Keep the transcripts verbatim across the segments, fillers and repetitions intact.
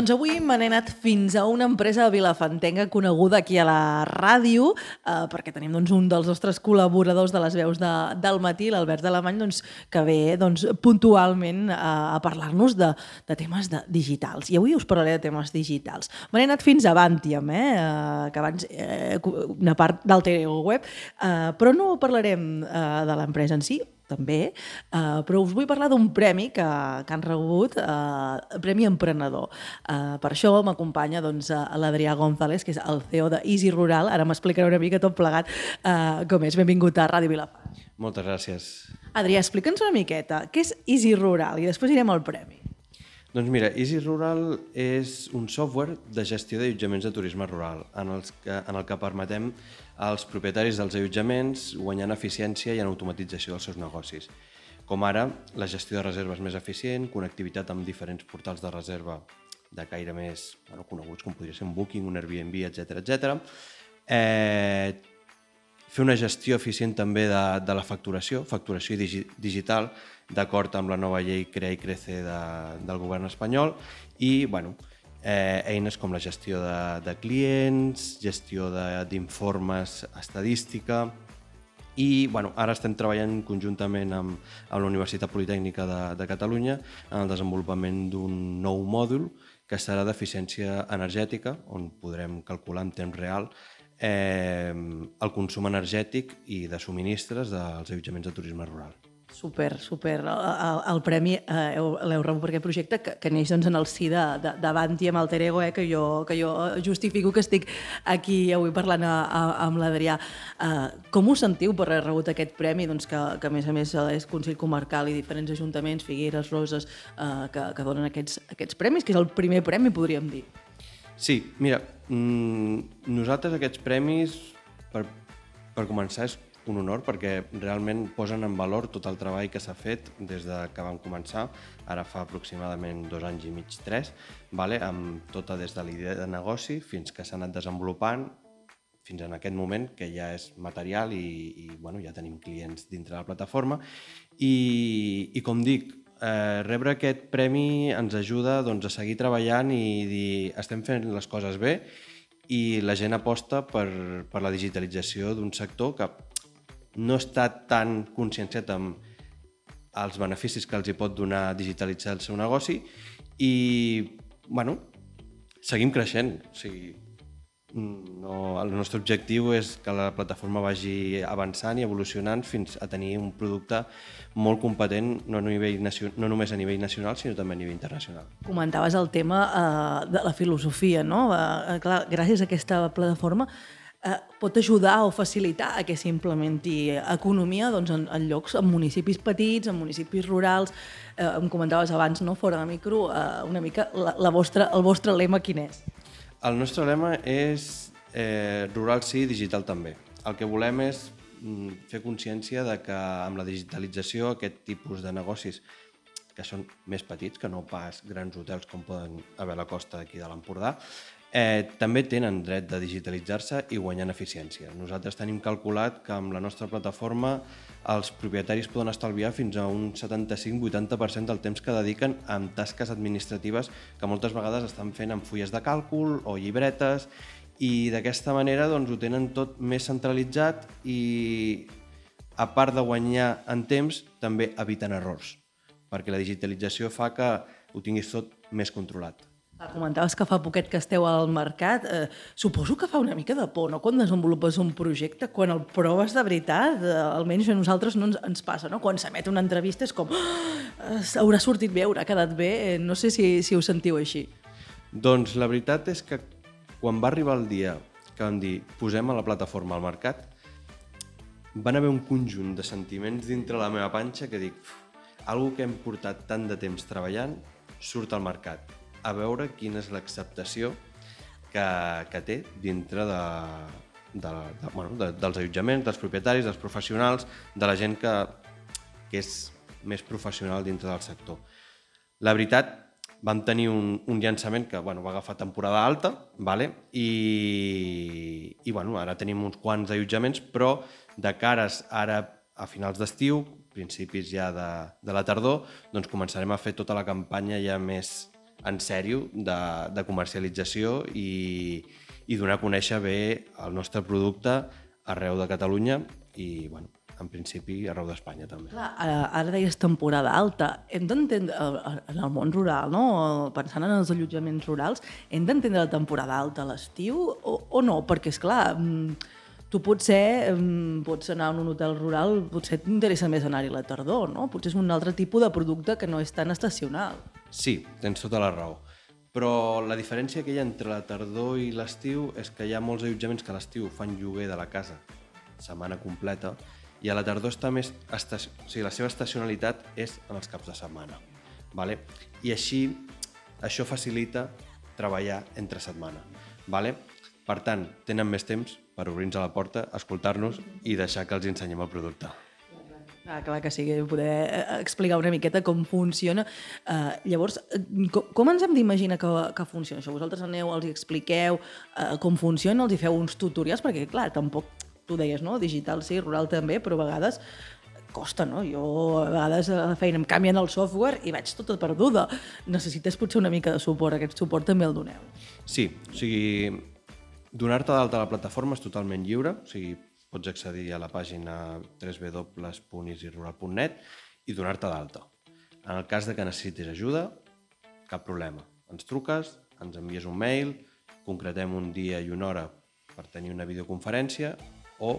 Doncs avui me n'he anat fins a una empresa vilafantenga coneguda aquí a la ràdio, eh, perquè tenim doncs, un dels nostres col·laboradors de les veus de, del matí, l'Albert Alemany, doncs, que ve doncs, puntualment a, a parlar-nos de, de temes de digitals. I avui us parlaré de temes digitals. Me n'he anat fins a Bantiam, eh, eh, que abans eh, una part del TeleWeb, eh, però no parlarem eh, de l'empresa en si, també, uh, però us vull parlar d'un premi que, que han rebut, uh, Premi Emprenedor. Uh, per això m'acompanya doncs, l'Adrià González, que és el C E O de Easy Rural. Ara m'explicaré una mica tot plegat uh, com és. Benvingut a Ràdio Vilafant. Moltes gràcies. Adrià, explica'ns una miqueta què és Easy Rural i després irem al premi. Doncs mira, Easy Rural és un software de gestió d'allotjaments de turisme rural en, els que, en el que permetem als propietaris dels allotjaments guanyar en eficiència i en automatització dels seus negocis. Com ara, la gestió de reserves més eficient, connectivitat amb diferents portals de reserva de caire més bueno, coneguts, com podria ser un Booking, un Airbnb, etcètera etcètera. Eh, fer una gestió eficient també de, de la facturació, facturació digi digital, d'acord amb la nova llei Crea i Crece de, del govern espanyol, i bueno, eh, eines com la gestió de, de clients, gestió d'informes, estadística, i bueno, ara estem treballant conjuntament amb, amb la Universitat Politècnica de, de Catalunya en el desenvolupament d'un nou mòdul que serà d'eficiència energètica, on podrem calcular en temps real eh, el consum energètic i de subministres dels allotjaments de turisme rural. Super, super. El, el premi eh, l'heu rebut per aquest projecte que, que neix doncs, en el si de, de, de Bantiam, el alter ego, eh, que, jo, que jo justifico que estic aquí avui parlant a, a, amb l'Adrià. Eh, com us sentiu per haver rebut aquest premi, doncs, que, que a més a més és Consell Comarcal i diferents ajuntaments, Figueres, Roses, eh, que, que donen aquests, aquests premis, que és el primer premi, podríem dir? Sí, mira, mmm, nosaltres aquests premis, per, per començar, és un honor perquè realment posen en valor tot el treball que s'ha fet des de que vam començar, ara fa aproximadament dos anys i mig, tres, vale? Amb tota des de l'idea de negoci fins que s'ha anat desenvolupant, fins en aquest moment que ja és material i, i bueno, ja tenim clients dintre de la plataforma. I, i com dic, eh, rebre aquest premi ens ajuda doncs, a seguir treballant i dir estem fent les coses bé i la gent aposta per, per la digitalització d'un sector que no està tan conscienciat amb els beneficis que els hi pot donar digitalitzar el seu negoci i, bueno, seguim creixent. O sigui, no, el nostre objectiu és que la plataforma vagi avançant i evolucionant fins a tenir un producte molt competent, no, a nivell nacional, no només a nivell nacional, sinó també a nivell internacional. Comentaves el tema eh, de la filosofia, no? Eh, clar, gràcies a aquesta plataforma Eh, pot ajudar o facilitar que s'implementi economia doncs, en, en llocs, en municipis petits, en municipis rurals. Eh, em comentaves abans, no, fora de micro, eh, una mica la, la vostra, el vostre lema quin és? El nostre lema és eh, rural sí, digital també. El que volem és mm, fer consciència de que amb la digitalització aquest tipus de negocis que són més petits, que no pas grans hotels com poden haver a la costa d'aquí de l'Empordà, Eh, també tenen dret de digitalitzar-se i guanyar en eficiència. Nosaltres tenim calculat que amb la nostra plataforma els propietaris poden estalviar fins a un setanta-cinc a vuitanta per cent del temps que dediquen amb tasques administratives que moltes vegades estan fent amb fulles de càlcul o llibretes i d'aquesta manera doncs, ho tenen tot més centralitzat i a part de guanyar en temps també eviten errors perquè la digitalització fa que ho tinguis tot més controlat. Comentaves que fa poquet que esteu al mercat. Eh, suposo que fa una mica de por, no?, quan desenvolupes un projecte, quan el proves de veritat, eh, almenys a nosaltres no ens, ens passa, no? Quan s'emet una entrevista és com oh, haurà sortit bé, haurà quedat bé. Eh, no sé si, si ho sentiu així. Doncs la veritat és que quan va arribar el dia que vam dir posem a la plataforma al mercat, van haver un conjunt de sentiments dintre la meva panxa que dic, algo que hem portat tant de temps treballant surt al mercat. A veure quina és l'acceptació que, que té dintre de, de, de, bueno, de, dels allotjaments, dels propietaris, dels professionals, de la gent que, que és més professional dintre del sector. La veritat, vam tenir un, un llançament que bueno, va agafar temporada alta, vale? I, i bueno, ara tenim uns quants allotjaments, però de cares ara a finals d'estiu, principis ja de, de la tardor, doncs començarem a fer tota la campanya ja més en sèrio de, de comercialització i, i donar a conèixer bé el nostre producte arreu de Catalunya i, bueno, en principi arreu d'Espanya també. Clar, ara, ara deies temporada alta. Hem d'entendre, en el món rural, no? Pensant en els allotjaments rurals, hem d'entendre la temporada alta a l'estiu o, o no? Perquè, esclar, tu potser pots anar a un hotel rural, potser t'interessa més anar-hi a la tardor, no? Potser és un altre tipus de producte que no és tan estacional. Sí, tens tota la raó. Però la diferència que hi ha entre la tardor i l'estiu és que hi ha molts allotjaments que a l'estiu fan lloguer de la casa setmana completa i a la tardor està més estaci... o sigui, la seva estacionalitat és en els caps de setmana. Vale? I així, això facilita treballar entre setmana. Vale? Per tant, tenen més temps per obrir-nos a la porta, escoltar-nos i deixar que els ensenyem el producte. Ah, clar que sí, poder explicar una miqueta com funciona. Uh, llavors, com, com ens hem d'imaginar que, que funciona això? Vosaltres aneu, els hi expliqueu uh, com funciona, els hi feu uns tutorials, perquè, clar, tampoc, tu deies, no? Digital sí, rural també, però a vegades costa, no? Jo a vegades a la feina em canvien el software i vaig tota perduda. Necessites potser una mica de suport, aquest suport també el doneu. Sí, o sigui, donar-te d'alta a la plataforma és totalment lliure, o sigui, pots accedir a la pàgina w w w punt easy rural punt net i donar-te d'alta. En el cas de que necessitis ajuda, cap problema. Ens truques, ens envies un mail, concretem un dia i una hora per tenir una videoconferència o,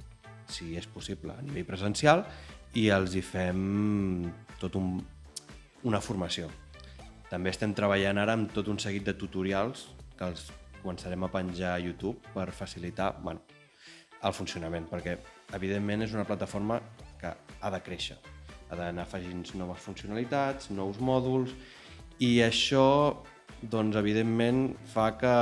si és possible, a nivell presencial i els hi fem tot un, una formació. També estem treballant ara amb tot un seguit de tutorials que els començarem a penjar a YouTube per facilitar, bueno, el funcionament, perquè evidentment és una plataforma que ha de créixer, ha d'anar afegint noves funcionalitats, nous mòduls, i això, doncs, evidentment, fa que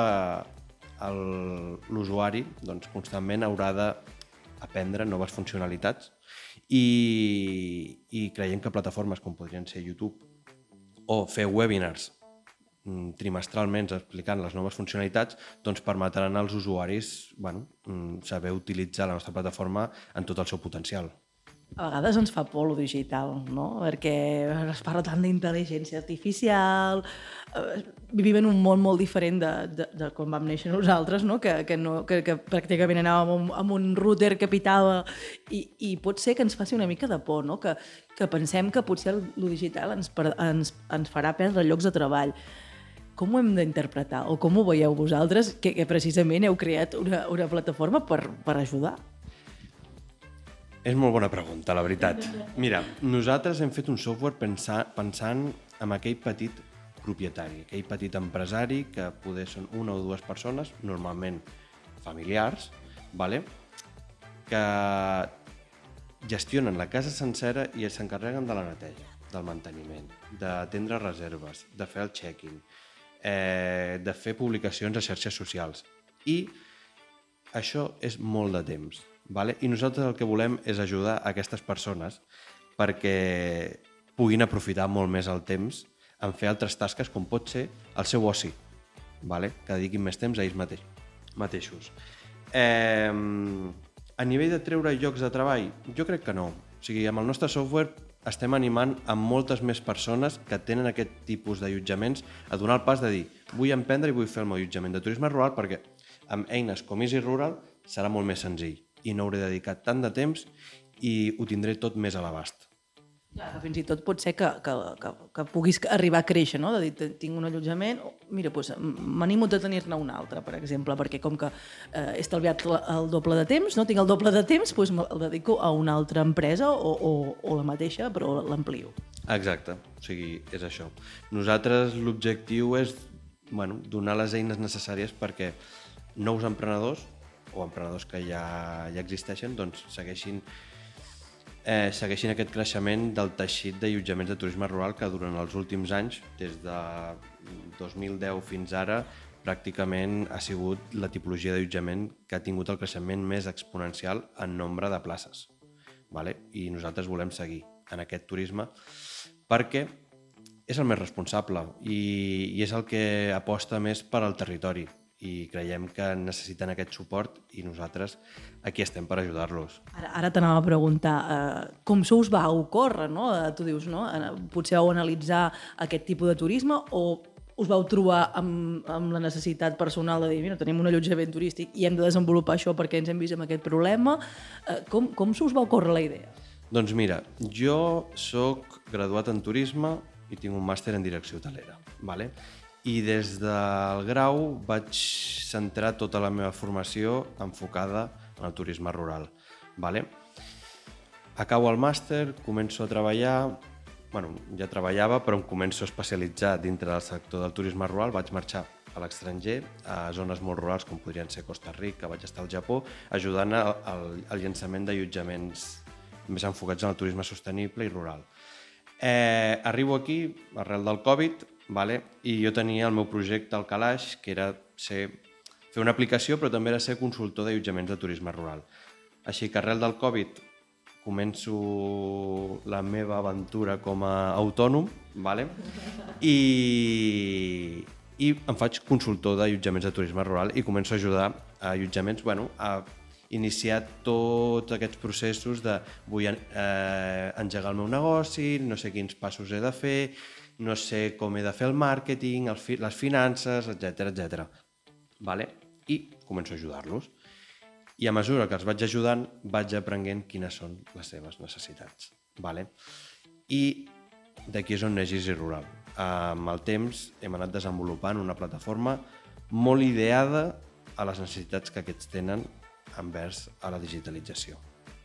l'usuari doncs, constantment haurà d'aprendre noves funcionalitats i, i creiem que plataformes com podrien ser YouTube o fer webinars trimestralment explicant les noves funcionalitats, doncs permetran als usuaris, bueno, saber utilitzar la nostra plataforma en tot el seu potencial. A vegades ens fa por lo digital, no? Perquè es parla tant d'intel·ligència artificial, eh, vivim en un món molt diferent de, de, de quan vam néixer nosaltres, no? Que, que, no, que, que pràcticament anàvem amb un, amb un router que pitava i, i pot ser que ens faci una mica de por, no? Que, que pensem que potser lo digital ens, ens, ens farà perdre llocs de treball. Com ho hem d'interpretar? O com ho veieu vosaltres, que, que precisament heu creat una, una plataforma per, per ajudar? És molt bona pregunta, la veritat. Mira, nosaltres hem fet un software pensar, pensant en aquell petit propietari, aquell petit empresari que poder són una o dues persones, normalment familiars, vale? Que gestionen la casa sencera i s'encarreguen de la neteja, del manteniment, d'atendre reserves, de fer el check-in, eh, de fer publicacions a xarxes socials. I això és molt de temps. Vale? I nosaltres el que volem és ajudar a aquestes persones perquè puguin aprofitar molt més el temps en fer altres tasques com pot ser el seu oci, vale? Que dediquin més temps a ells mateix, mateixos. Eh, a nivell de treure llocs de treball, jo crec que no. O sigui, amb el nostre software estem animant a moltes més persones que tenen aquest tipus d'allotjaments a donar el pas de dir vull emprendre i vull fer el meu allotjament de turisme rural perquè amb eines com Easy Rural serà molt més senzill i no hauré dedicat tant de temps i ho tindré tot més a l'abast. Clar, que fins i tot pot ser que, que, que, que puguis arribar a créixer, no? De dir, tinc un allotjament, oh, mira, doncs, m'animo a tenir-ne un altre, per exemple, perquè com que eh, he estalviat el doble de temps, no tinc el doble de temps, doncs el dedico a una altra empresa o, o, o la mateixa, però l'amplio. Exacte, o sigui, és això. Nosaltres l'objectiu és, bueno, donar les eines necessàries perquè nous emprenedors o emprenedors que ja, ja existeixen, doncs segueixin, eh, segueixin aquest creixement del teixit d'allotjaments de turisme rural que durant els últims anys, des de dos mil deu fins ara, pràcticament ha sigut la tipologia d'allotjament que ha tingut el creixement més exponencial en nombre de places. Vale? I nosaltres volem seguir en aquest turisme perquè és el més responsable i, i és el que aposta més per al territori. I creiem que necessiten aquest suport i nosaltres aquí estem per ajudar-los. Ara, ara t'anava a preguntar eh, com se us va ocórrer, no? Eh, tu dius, no? Eh, potser heu analitzar aquest tipus de turisme o, us vau trobar amb, amb la necessitat personal de dir, mira, tenim un allotjament turístic i hem de desenvolupar això perquè ens hem vist amb aquest problema. Eh, com, com se us va ocórrer la idea? Doncs mira, jo sóc graduat en turisme i tinc un màster en direcció hotelera, vale? I des del grau vaig centrar tota la meva formació enfocada en el turisme rural. Vale? Acabo el màster, començo a treballar, bueno, ja treballava, però em començo a especialitzar dintre del sector del turisme rural. Vaig marxar a l'estranger, a zones molt rurals com podrien ser Costa Rica, vaig estar al Japó, ajudant al, al, al llançament d'allotjaments més enfocats en el turisme sostenible i rural. Eh, arribo aquí, arrel del Covid, vale? I jo tenia el meu projecte al calaix, que era ser, fer una aplicació, però també era ser consultor d'allotjaments de turisme rural. Així que arrel del Covid començo la meva aventura com a autònom, vale? I, i em faig consultor d'allotjaments de turisme rural i començo a ajudar a allotjaments, bueno, a iniciar tots aquests processos de vull eh, engegar el meu negoci, no sé quins passos he de fer, no sé com he de fer el màrqueting, el fi, les finances, etcètera, etcètera. Vale? I començo a ajudar-los. I a mesura que els vaig ajudant, vaig aprenent quines són les seves necessitats. Vale? I d'aquí és on neix Easy Rural. Amb el temps hem anat desenvolupant una plataforma molt ideada a les necessitats que aquests tenen envers a la digitalització.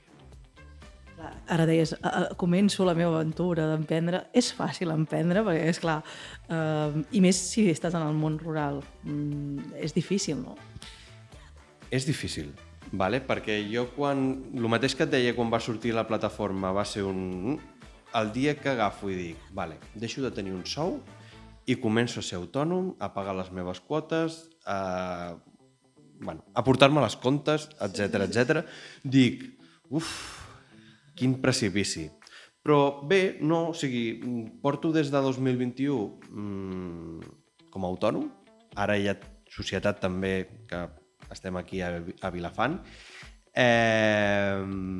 Ara deies, començo la meva aventura d'emprendre. És fàcil emprendre, perquè és clar, eh, i més si estàs en el món rural. Mm, és difícil, no? És difícil, vale? Perquè jo quan... El mateix que et deia quan va sortir la plataforma va ser un... El dia que agafo i dic, vale, deixo de tenir un sou i començo a ser autònom, a pagar les meves quotes, a, bueno, a portar-me les comptes, etcètera, etcètera. Dic, uf, quin precipici. Però bé, no, o sigui, porto des de dos mil vint-i-u mmm, com a autònom. Ara hi ha societat també, que estem aquí a, a Vilafant. Eh,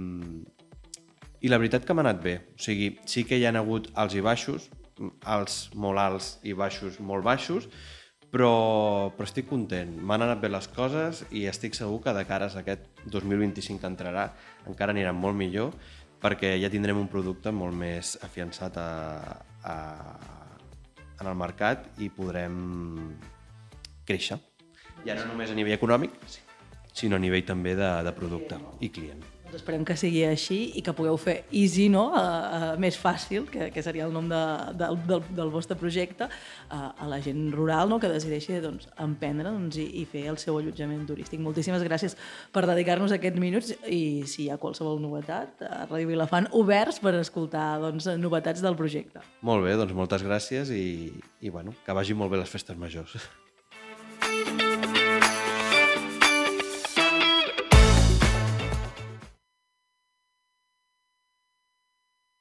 I la veritat que m'ha anat bé. O sigui, sí que hi ha hagut alts i baixos, alts molt alts i baixos molt baixos, però, però estic content. M'han anat bé les coses i estic segur que de cares a aquest dos mil vint-i-cinc que entrarà encara anirà molt millor, perquè ja tindrem un producte molt més afiançat a, a, en el mercat i podrem créixer. Ja no només a nivell econòmic, sinó a nivell també de, de producte i client. Doncs esperem que sigui així i que pugueu fer Easy, no? Uh, uh, més fàcil, que, que seria el nom de, de, del, del vostre projecte, uh, a la gent rural, no? Que decideixi doncs, emprendre doncs, i, i fer el seu allotjament turístic. Moltíssimes gràcies per dedicar-nos aquests minuts i si hi ha qualsevol novetat, a Ràdio Vilafant, oberts per escoltar doncs, novetats del projecte. Molt bé, doncs moltes gràcies i, i bueno, que vagi molt bé les festes majors.